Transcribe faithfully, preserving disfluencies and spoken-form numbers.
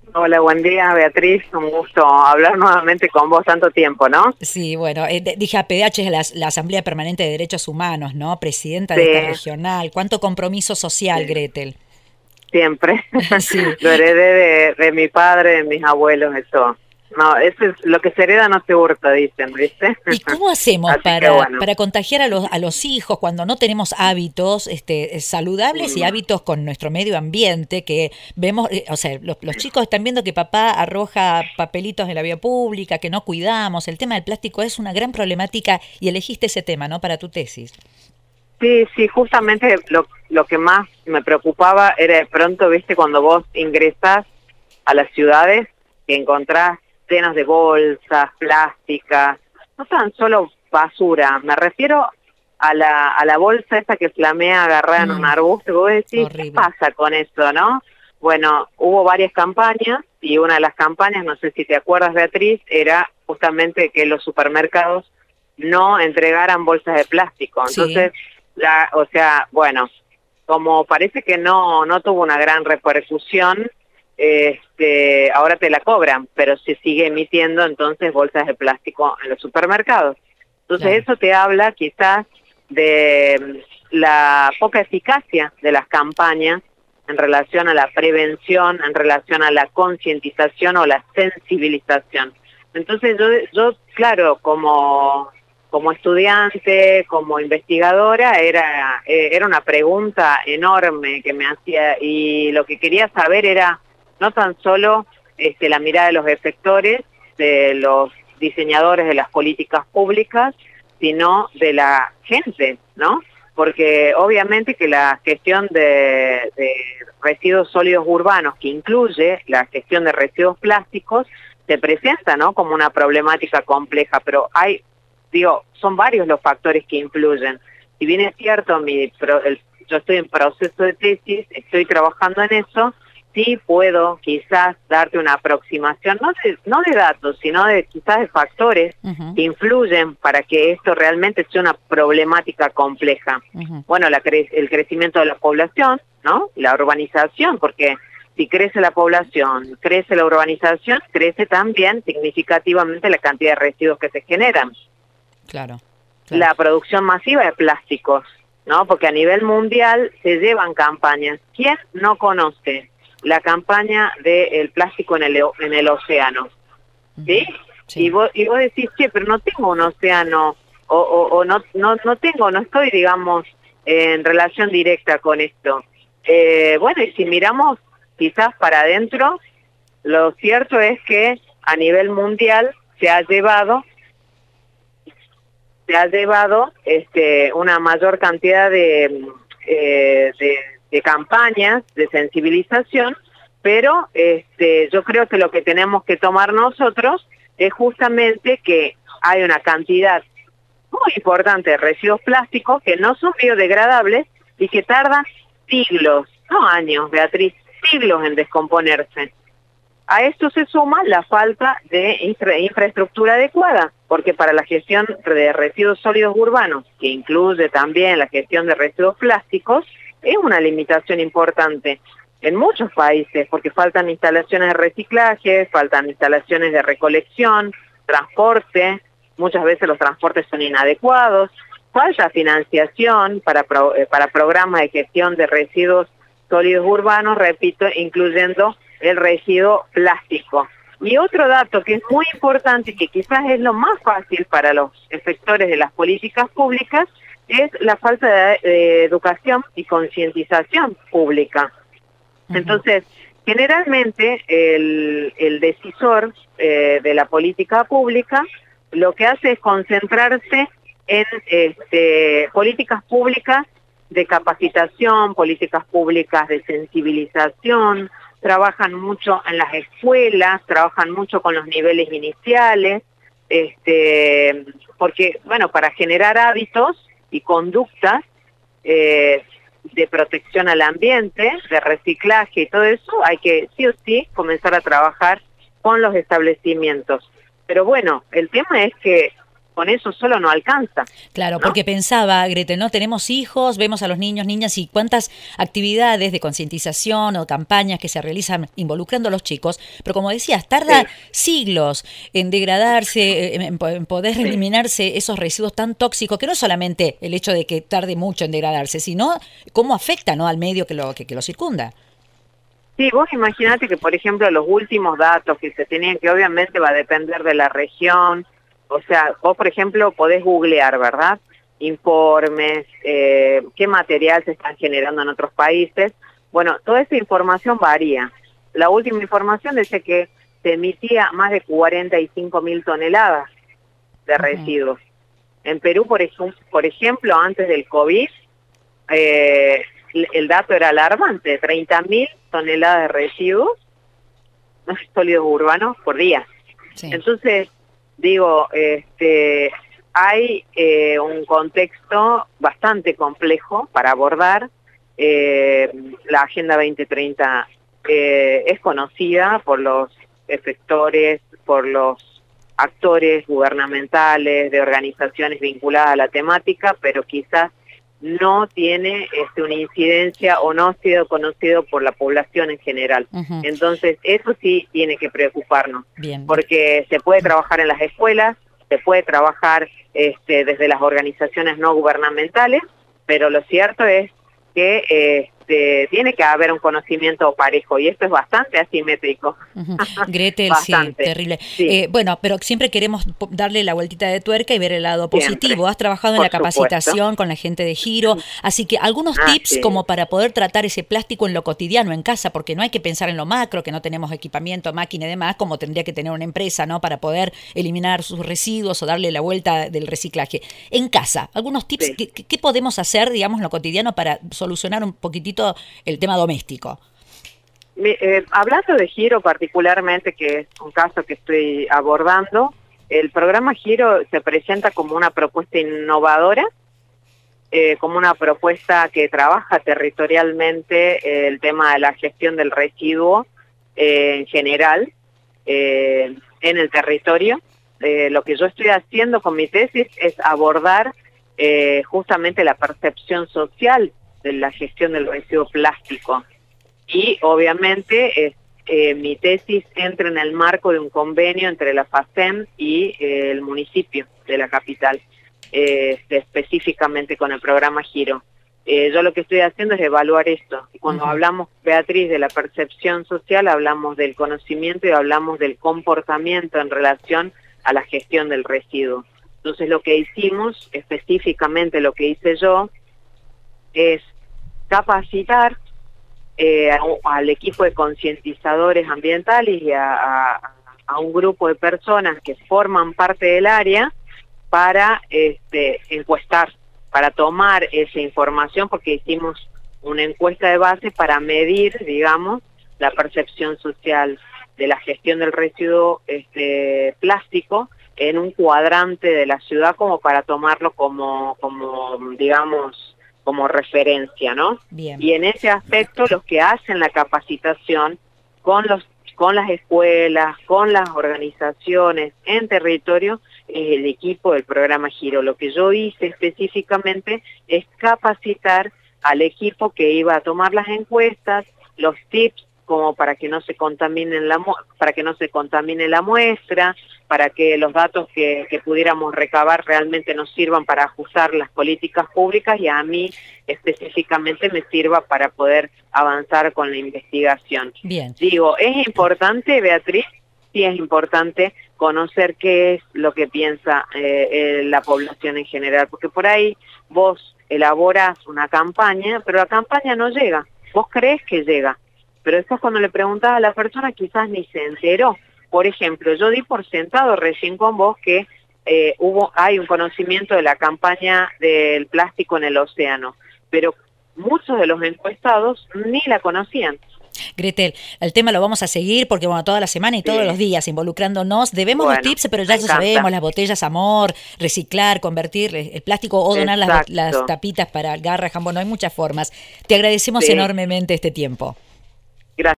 Hola, buen día, Beatriz. Un gusto hablar nuevamente con vos tanto tiempo, ¿no? Sí, bueno, eh, de- dije a P D H es la, la Asamblea Permanente de Derechos Humanos, ¿no? Presidenta Sí, de esta regional. ¿Cuánto compromiso sí, social, Gretel? siempre. Sí. Lo heredé de, de mi padre, de mis abuelos, eso. No, eso es lo que se hereda no se hurta, dicen, ¿viste? ¿Y cómo hacemos Así que para, bueno. para contagiar a los, a los hijos cuando no tenemos hábitos este, saludables y mm, hábitos con nuestro medio ambiente? Que vemos, eh, o sea, los, los chicos están viendo que papá arroja papelitos en la vía pública, que no cuidamos. El tema del plástico es una gran problemática y elegiste ese tema, ¿no? Para tu tesis. Sí, sí, justamente lo, lo que más me preocupaba era de pronto, ¿viste? Cuando vos ingresás a las ciudades, que encontrás llenas de bolsas, plásticas, no tan solo basura, me refiero a la, a la bolsa esa que flamea agarrada en un Mm, arbusto, y vos decís, ¿qué horrible. pasa con eso, no? Bueno, hubo varias campañas, y una de las campañas, no sé si te acuerdas, Beatriz, era justamente que los supermercados no entregaran bolsas de plástico. Sí, Entonces, la, o sea, bueno, como parece que no, no tuvo una gran repercusión, este, ahora te la cobran, pero se sigue emitiendo entonces bolsas de plástico en los supermercados. Entonces claro. eso te habla quizás de la poca eficacia de las campañas en relación a la prevención, en relación a la concientización o la sensibilización. Entonces yo, yo claro, como como estudiante, como investigadora, era, eh, era una pregunta enorme que me hacía, y lo que quería saber era no tan solo este, la mirada de los efectores, de los diseñadores de las políticas públicas, sino de la gente, ¿no? Porque obviamente que la gestión de, de residuos sólidos urbanos, que incluye la gestión de residuos plásticos, se presenta, ¿no?, como una problemática compleja, pero hay, digo, son varios los factores que influyen. Si bien es cierto, mi, pro, el, yo estoy en proceso de tesis, estoy trabajando en eso, sí puedo quizás darte una aproximación, no de, no de datos, sino de quizás de factores Ujú, que influyen para que esto realmente sea una problemática compleja. ujú. Bueno, la cre el crecimiento de la población, ¿no? La urbanización, porque si crece la población, crece la urbanización, crece también significativamente la cantidad de residuos que se generan. Claro, claro. La producción masiva de plásticos, ¿no? Porque a nivel mundial se llevan campañas. ¿Quién no conoce la campaña del plástico en el, en el océano? ¿Sí? Ujú, Y sí. vos, y vos decís, che, pero no tengo un océano, o, o, o no, no, no tengo, no estoy, digamos, en relación directa con esto. Eh, bueno, y si miramos quizás para adentro, lo cierto es que a nivel mundial se ha llevado se ha llevado este, una mayor cantidad de, eh, de, de campañas de sensibilización, pero este, yo creo que lo que tenemos que tomar nosotros es justamente que hay una cantidad muy importante de residuos plásticos que no son biodegradables y que tardan siglos, no años, Beatriz, siglos en descomponerse. A esto se suma la falta de infra infraestructura adecuada, porque para la gestión de residuos sólidos urbanos, que incluye también la gestión de residuos plásticos, es una limitación importante en muchos países, porque faltan instalaciones de reciclaje, faltan instalaciones de recolección, transporte, muchas veces los transportes son inadecuados, falta financiación para, pro, eh, para programas de gestión de residuos sólidos urbanos, repito, incluyendo el residuo plástico. Y otro dato que es muy importante y que quizás es lo más fácil para los efectores de las políticas públicas es la falta de, de educación y concientización pública. Ujú, Entonces, generalmente el, el decisor eh, de la política pública lo que hace es concentrarse en este, políticas públicas de capacitación, políticas públicas de sensibilización, trabajan mucho en las escuelas, trabajan mucho con los niveles iniciales, este, porque, bueno, para generar hábitos y conductas eh, de protección al ambiente, de reciclaje y todo eso, hay que sí o sí comenzar a trabajar con los establecimientos. Pero bueno, el tema es que con eso solo no alcanza. Claro, ¿no? porque pensaba, Gretel, ¿no? Tenemos hijos, vemos a los niños, niñas y cuántas actividades de concientización o campañas que se realizan involucrando a los chicos, pero como decías, tarda sí. siglos en degradarse, en, en poder sí. eliminarse esos residuos tan tóxicos, que no es solamente el hecho de que tarde mucho en degradarse, sino cómo afecta, ¿no?, al medio que lo, que, que lo circunda. Sí, vos imaginate que, por ejemplo, los últimos datos que se tenían, que obviamente va a depender de la región, o sea, vos, por ejemplo, podés googlear, ¿verdad?, informes, eh, qué material se están generando en otros países. Bueno, toda esa información varía. La última información dice que se emitía más de cuarenta y cinco mil toneladas de uh-huh. residuos. En Perú, por ejemplo, por ejemplo, antes del COVID, eh, el dato era alarmante, treinta mil toneladas de residuos sólidos urbanos por día. Sí. Entonces, digo, este, hay eh, un contexto bastante complejo para abordar. Eh, la Agenda veinte treinta eh, es conocida por los efectores, por los actores gubernamentales, de organizaciones vinculadas a la temática, pero quizás no tiene este, una incidencia o no ha sido conocido por la población en general. Uh-huh. Entonces, eso sí tiene que preocuparnos, Bien. porque se puede trabajar en las escuelas, se puede trabajar este, desde las organizaciones no gubernamentales, pero lo cierto es que este, tiene que haber un conocimiento parejo, y esto es bastante asimétrico. Uh-huh. Gretel, sí, terrible. Sí. Eh, bueno, pero siempre queremos darle la vueltita de tuerca y ver el lado positivo. Siempre. Has trabajado en Por la capacitación supuesto. con la gente de Giro, así que algunos ah, tips sí. como para poder tratar ese plástico en lo cotidiano, en casa, porque no hay que pensar en lo macro, que no tenemos equipamiento, máquina y demás, como tendría que tener una empresa, ¿no?, para poder eliminar sus residuos o darle la vuelta del reciclaje. En casa, algunos tips, sí. ¿qué, qué podemos hacer, digamos, en lo cotidiano para solucionar un poquitito el tema doméstico? Eh, hablando de Giro particularmente, que es un caso que estoy abordando, el programa Giro se presenta como una propuesta innovadora, eh, como una propuesta que trabaja territorialmente eh, el tema de la gestión del residuo eh, en general eh, en el territorio. Eh, lo que yo estoy haciendo con mi tesis es abordar eh, justamente la percepción social de la gestión del residuo plástico. Y obviamente eh, eh, mi tesis entra en el marco de un convenio entre la FACEM y eh, el municipio de la capital, eh, específicamente con el programa Giro. Eh, yo lo que estoy haciendo es evaluar esto. Y cuando uh-huh. hablamos, Beatriz, de la percepción social, hablamos del conocimiento y hablamos del comportamiento en relación a la gestión del residuo. Entonces lo que hicimos, específicamente lo que hice yo, es capacitar eh, a, al equipo de concientizadores ambientales y a, a, a un grupo de personas que forman parte del área para este, encuestar, para tomar esa información, porque hicimos una encuesta de base para medir, digamos, la percepción social de la gestión del residuo este, plástico en un cuadrante de la ciudad, como para tomarlo como, como digamos, como referencia, ¿no? Bien. Y en ese aspecto, los que hacen la capacitación con los con las escuelas, con las organizaciones en territorio, es el equipo del programa Giro. Lo que yo hice específicamente es capacitar al equipo que iba a tomar las encuestas, los tips como para que no se contamine la para que no se contamine la muestra, para que los datos que, que pudiéramos recabar realmente nos sirvan para ajustar las políticas públicas, y a mí específicamente me sirva para poder avanzar con la investigación. Bien. Digo, ¿es importante, Beatriz? Sí, es importante conocer qué es lo que piensa eh, eh, la población en general, porque por ahí vos elaborás una campaña, pero la campaña no llega. Vos creés que llega, pero después cuando le preguntás a la persona quizás ni se enteró. Por ejemplo, yo di por sentado recién con vos que eh, hubo hay un conocimiento de la campaña del plástico en el océano, pero muchos de los encuestados ni la conocían. Gretel, el tema lo vamos a seguir porque, bueno, toda la semana y todos sí. los días involucrándonos. Debemos bueno, los tips, pero ya lo sabemos, las botellas Amor, reciclar, convertir el plástico o donar las, las tapitas para garras, bueno, hay muchas formas. Te agradecemos sí. enormemente este tiempo.